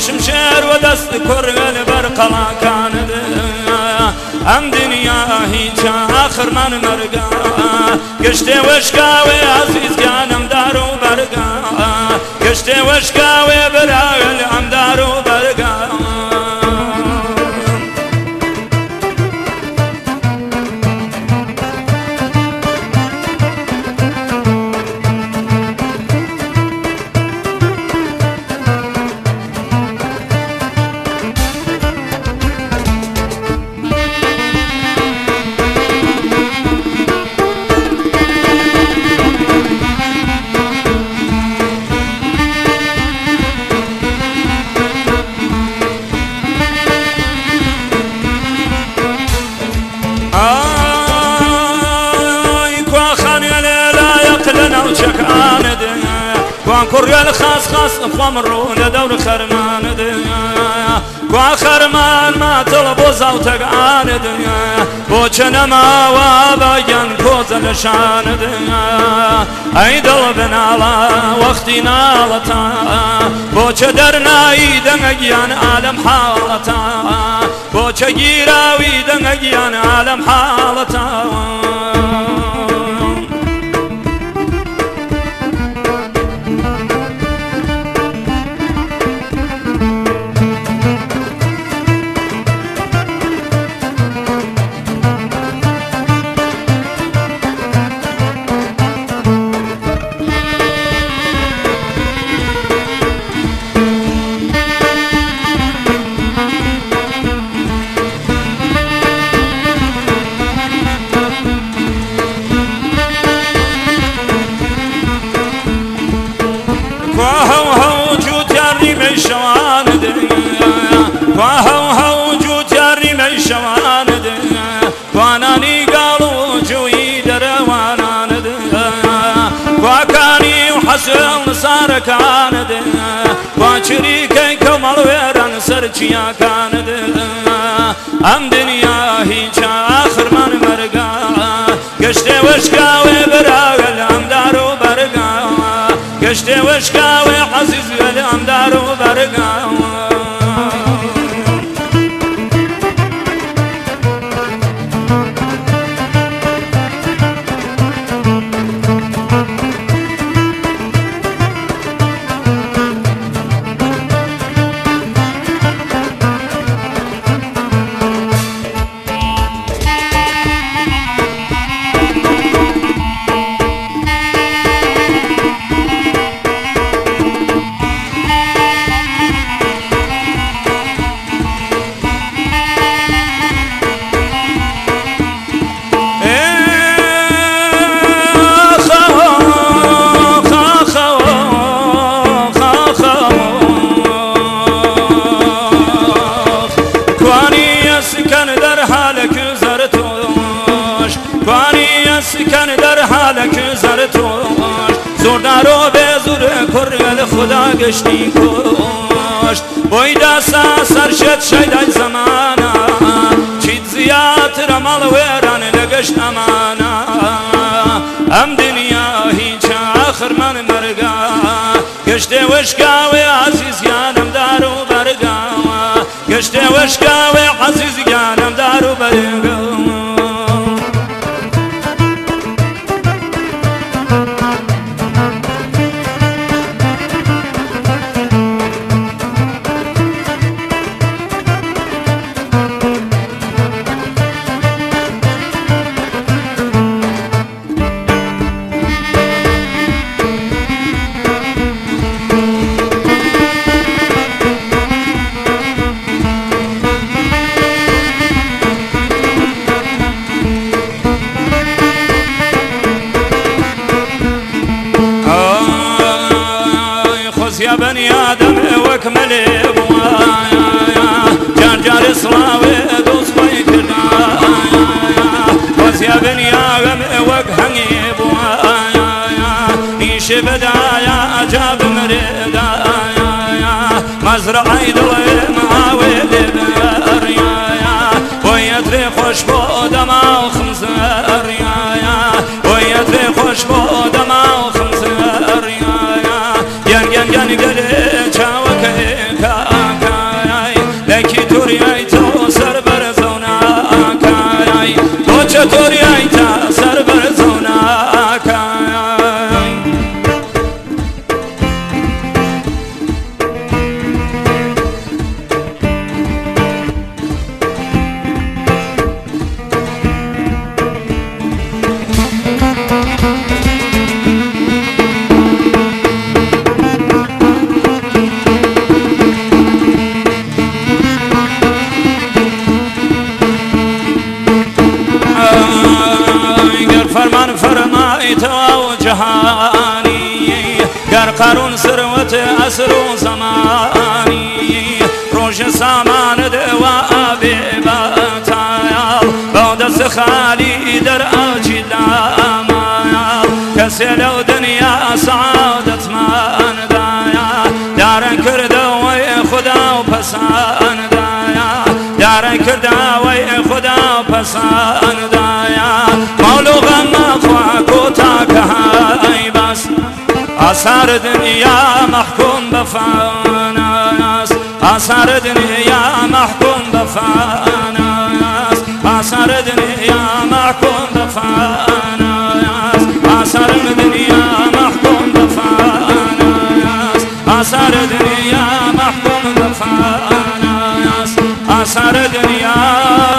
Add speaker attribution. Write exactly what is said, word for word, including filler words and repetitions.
Speaker 1: شمشێر و دەست کوڕگە لەبەر قەڵاکانت ئەم دنیا هیچە ئاخرمان مەرگە گەشتێ وەشکاوێ عەزیزگیانم دار و بەرگە گەشتێ وەشکاوێ براوێ ئەم دار و بەرگە کوڕە لە خاس خاس خۆم ڕوو لە دەور خەرمانت کوا خەرمان ماتەڵە بۆ زاوتەکانت بۆ چە نەماوە باگیان کۆزە لە شانت ئەی دڵ بناڵە وەختی ناڵەتە بۆ چە دەرنایی دەنگەگیان ئالەم حاڵەتە بۆ چە گیراوی دەنگەگیان ئالەم حاڵەتە سارەکانت وا چریکەی کەمەڵوێران سەرچیاکانت ئەم دنیا هیچە ئاخرمان مەرگە گەشتێ وەشکاوێ براوێ لە ئەم دار و بەرگە گەشتێ وەشکاوێ عەزیزگە لە ئەم دار و بەرگە زۆردارۆ بێ زورە کوڕە لە خوددا گەشتی کۆشت بۆی داسا سەرشێت شەیدای زەمانە چیت زیاترە ماڵە وێران لە گەشت ئەمانە ئەم دنیا هیچە ئاخرمان مەرگە گەشتێ وەشکاوێ عەزیزگیانم دار و بەرگە گەشتێ وەشکاوێ عەزیزگیانم دار و بەرگە يا بني آدم وكمل بوايا جار جار صلاوي دوس بيكنا يا بني آدم وكهني بوايا نيش بدايا جاب مردايا مزرعي دلي معاوي لبريايا ويدري خوش بودما وخمزريايا ويدري خوش بودما وخمزريايا ين ين ين قلي چاوكي كاكا جهانی گر قرون ثروت عصر و زمانی روش سامان دوا ببتایال با دست خالی در آجی لامایال کسی لو دنیا سعادت من دایا دارن کرده وی خدا و پسند دایا دارن کرده وی خدا و پسند دایا مولو غم خواکو تاکه های بس آثار دنیا محکوم بفاناس آثار دنیا محکوم بفاناس آثار دنیا محکوم بفاناس آثار دنیا محکوم بفاناس آثار دنیا محکوم بفاناس آثار دنیا